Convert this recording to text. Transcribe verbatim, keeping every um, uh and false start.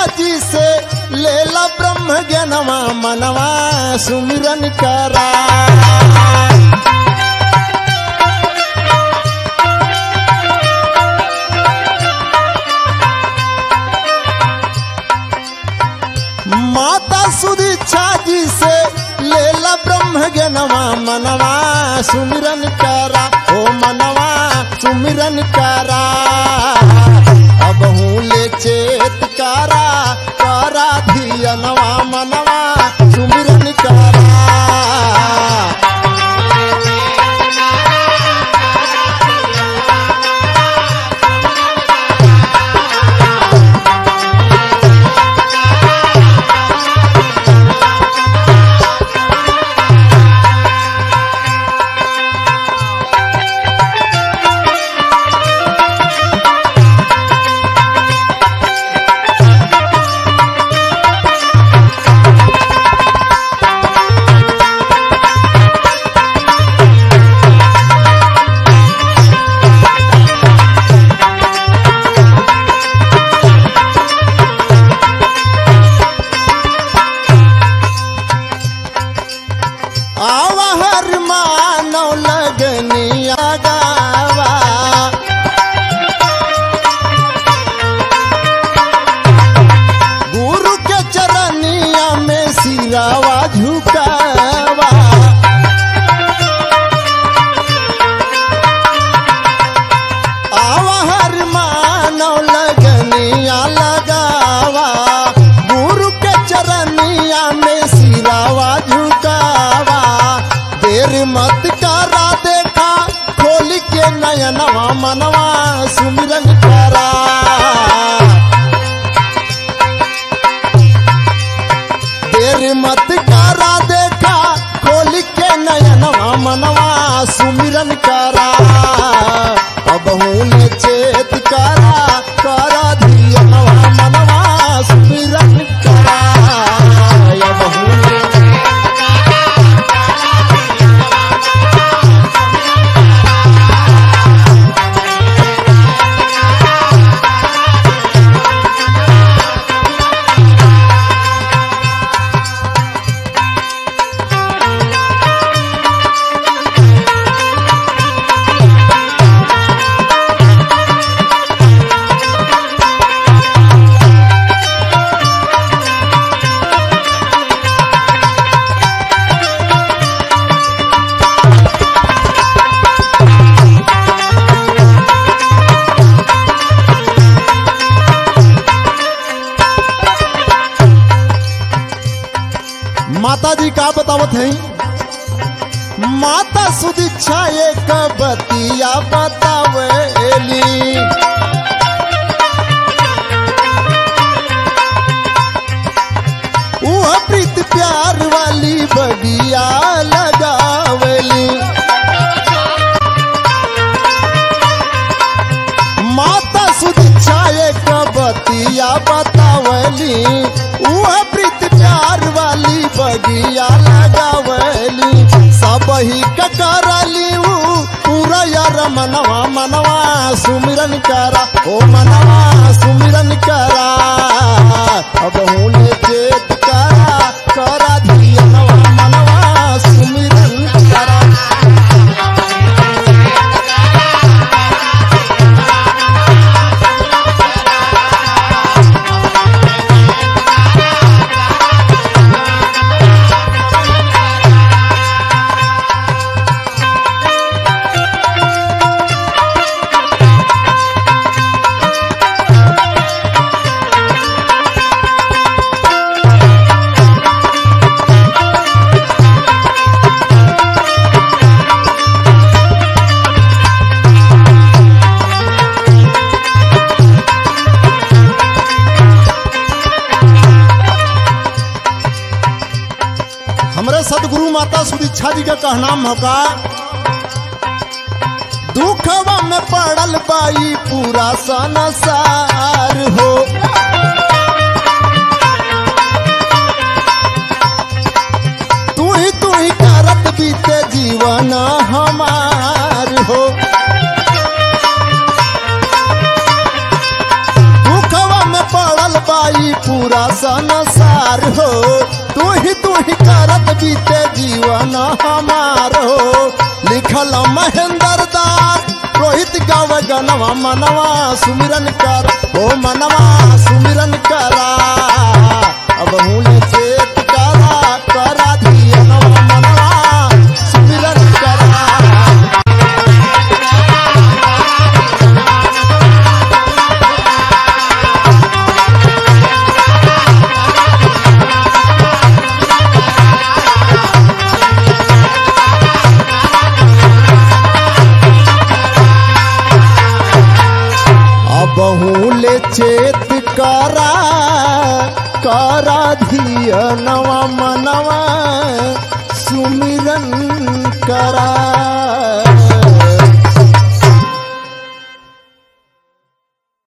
जी से लेला ब्रह्म ज्ञानवा मनवा सुमिरन करा। माता सुदीक्षा जी से लेला ब्रह्म ज्ञानवा मनवा सुमिरन करा। ओ मनवा सुमिरन करा। अब हूँ ले चेत करा करा धियनवा मनवा सुमिरन करा। मत करा देखा खोल के नयनवा मनवा सुमिरन करा। देर मत करा देखा खोल के नयनवा मनवा सुमिरन करा। अब हूँ चेत करा करा धियनवा मनवा सुमिरन करा। अब हूँ माता जी का बतावत है। माता सुदीक्षा एक बतिया बतावेली। वह प्रीत प्यार वाली बगिया लगावेली। माता सुदीक्षा एक बतिया बतावेली। वह प्रीत प्यार वाली बगिया लगावली। सब ही करली पूरा यार मनवा मनवा सुमिरन करा। ओ मनवा सुमिरन करा। अब हूँ चेत करा करा धियनवा मनवा सुमिरन करा। सदगुरु माता सुदीक्षा जी का कहनाम होगा। दुखवा में पड़ल बाई पूरा संसार हो। तू ही तू ही करत बीते जीवन हमार हो। दुखवा में पड़ल बाई पूरा संसार हो। तू ही तू ही करत बीते जीवन हमार हो। लिखल महेंद्र दास रोहित गाव गनवा मनवा सुमिरन कर ओ मनवा सुमिरन करा। अब हूले चेत करा करा धियनवा मनवा सुमिरन करा। बहुले चेत करा करा धियनवा मनवा